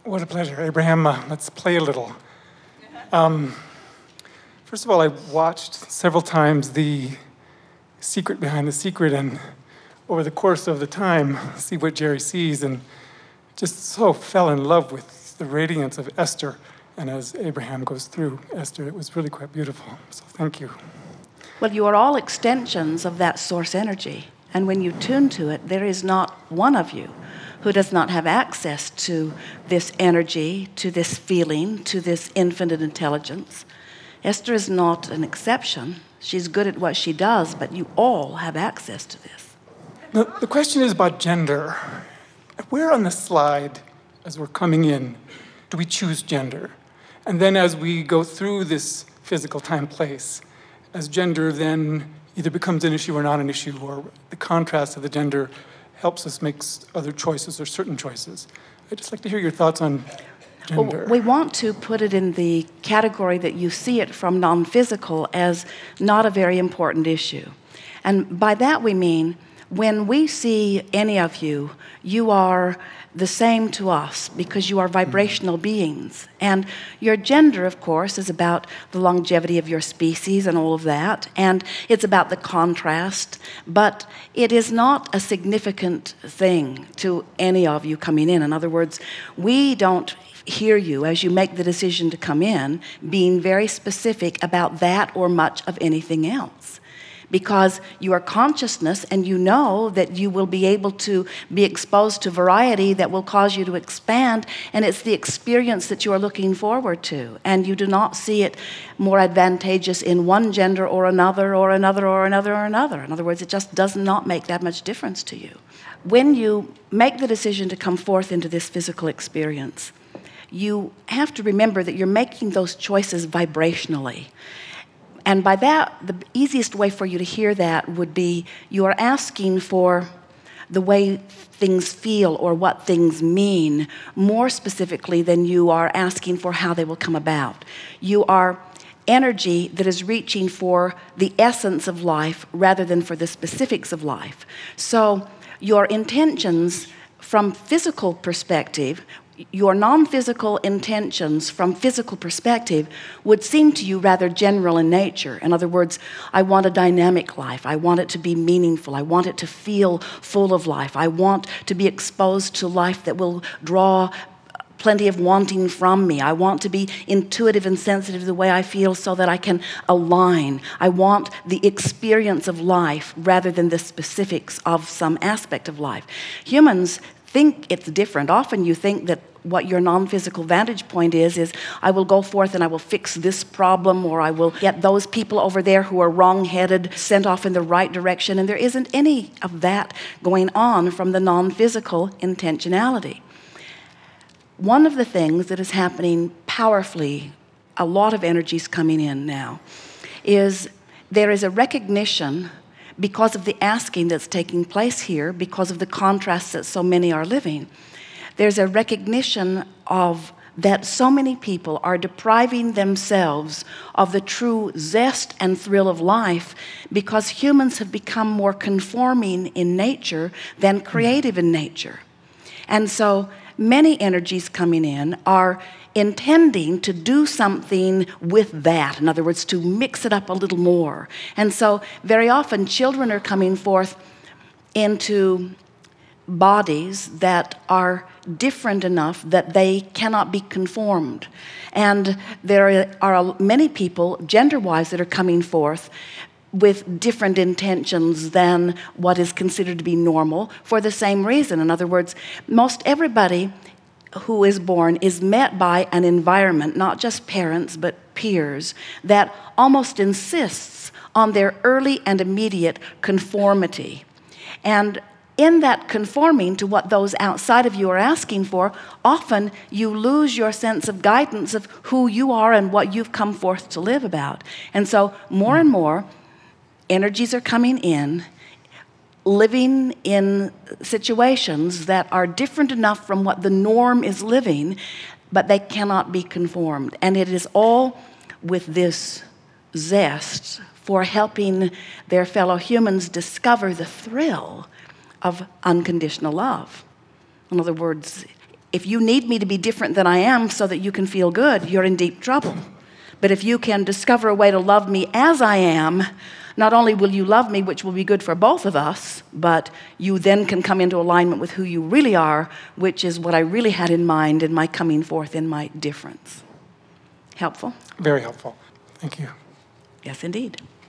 What a pleasure. Abraham, let's play a little. First of all, I watched several times The Secret Behind the Secret, and over the course of the time, see what Jerry sees, and just so fell in love with the radiance of Esther. And as Abraham goes through Esther, it was really quite beautiful. So thank you. Well, you are all extensions of that source energy. And when you tune to it, there is not one of you who does not have access to this energy, to this feeling, to this infinite intelligence. Esther is not an exception. She's good at what she does, but you all have access to this. Now, the question is about gender. Where on the slide, as we're coming in, do we choose gender? And then as we go through this physical time-place, as gender then either becomes an issue or not an issue, or the contrast of the gender helps us make other choices or certain choices. I'd just like to hear your thoughts on gender. Well, we want to put it in the category that you see it from non-physical as not a very important issue. And by that we mean, when we see any of you, you are the same to us because you are vibrational beings. And your gender, of course, is about the longevity of your species and all of that. And it's about the contrast. But it is not a significant thing to any of you coming in. In other words, we don't hear you as you make the decision to come in being very specific about that or much of anything else. Because you are consciousness and you know that you will be able to be exposed to variety that will cause you to expand, and it's the experience that you are looking forward to, and you do not see it more advantageous in one gender or another or another or another or another. In other words, it just does not make that much difference to you. When you make the decision to come forth into this physical experience, you have to remember that you're making those choices vibrationally. And by that, the easiest way for you to hear that would be you are asking for the way things feel or what things mean more specifically than you are asking for how they will come about. You are energy that is reaching for the essence of life rather than for the specifics of life. So your intentions from physical perspective, your non-physical intentions from physical perspective would seem to you rather general in nature. In other words, I want a dynamic life. I want it to be meaningful. I want it to feel full of life. I want to be exposed to life that will draw plenty of wanting from me. I want to be intuitive and sensitive the way I feel so that I can align. I want the experience of life rather than the specifics of some aspect of life. Humans think it's different. Often you think that what your non-physical vantage point is I will go forth and I will fix this problem, or I will get those people over there who are wrong-headed sent off in the right direction, and there isn't any of that going on from the non-physical intentionality. One of the things that is happening powerfully, a lot of energies coming in now, is there is a recognition because of the asking that's taking place here, because of the contrasts that so many are living. There's a recognition of that so many people are depriving themselves of the true zest and thrill of life because humans have become more conforming in nature than creative in nature. And so many energies coming in are intending to do something with that. In other words, to mix it up a little more. And so very often children are coming forth into bodies that are different enough that they cannot be conformed. And there are many people, gender-wise, that are coming forth with different intentions than what is considered to be normal for the same reason. In other words, most everybody who is born is met by an environment, not just parents, but peers, that almost insists on their early and immediate conformity. And in that conforming to what those outside of you are asking for, often you lose your sense of guidance of who you are and what you've come forth to live about. And so more and more energies are coming in, living in situations that are different enough from what the norm is living, but they cannot be conformed. And it is all with this zest for helping their fellow humans discover the thrill of unconditional love. In other words, If you need me to be different than I am so that you can feel good, you're in deep trouble. But if you can discover a way to love me as I am, not only will you love me, which will be good for both of us, but you then can come into alignment with who you really are, which is what I really had in mind in my coming forth in my difference. Helpful? Very helpful. Thank you. Yes, indeed.